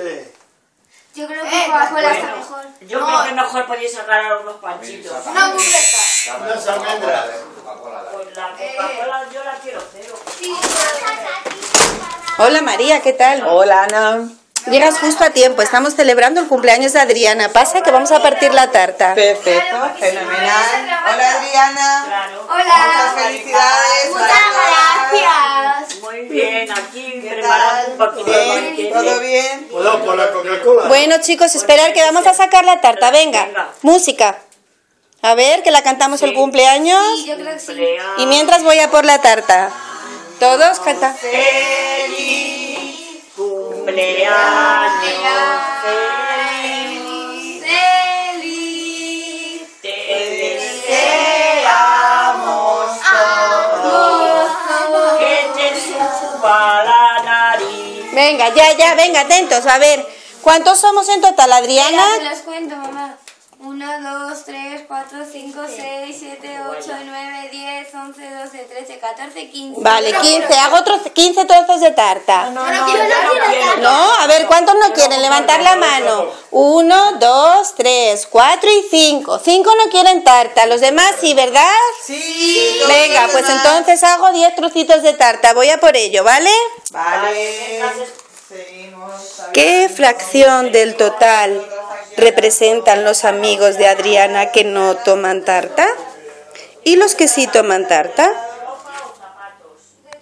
sé. Yo creo que Coca-Cola está mejor. Yo creo que mejor podéis sacar unos panchitos. Una hamburguesa. Unas almendras. Pues la Coca-Cola yo la quiero cero. Sí. Hola María, ¿qué tal? Hola Ana. Llegas justo a tiempo, estamos celebrando el cumpleaños de Adriana. Pasa que vamos a partir la tarta. Perfecto, fenomenal. Hola Adriana. Claro. Hola. Muchas felicidades. Muchas gracias. Muy bien, aquí ¿Qué preparando un tal? poquito de Bien, banquete. ¿todo bien? ¿Puedo por la Coca-Cola? Bueno chicos, esperar que vamos a sacar la tarta. Venga, música. A ver, que la cantamos el cumpleaños. Sí, yo creo que sí. Y mientras voy a por la tarta. Todos cantan. Feliz cumpleaños, feliz, Feliz. te deseamos todos que te suba la nariz. Venga, ya, venga, atentos. A ver, ¿cuántos somos en total, Adriana? Te los cuento, mamá. 1, 2, 3, 4, 5, 6, 7, 8, 9, 10, 11, 12, 13, 14, 15. Vale, 15. Hago otros 15 trozos de tarta. No quiero. No, a ver, ¿cuántos no quieren? Levantar la mano. 1, 2, 3, 4 y 5. 5 no quieren tarta. Los demás sí, ¿verdad? Sí. Venga, pues entonces hago 10 trocitos de tarta. Voy a por ello, ¿vale? Vale. Seguimos. ¿Qué fracción del total representan los amigos de Adriana que no toman tarta? ¿Y los que sí toman tarta?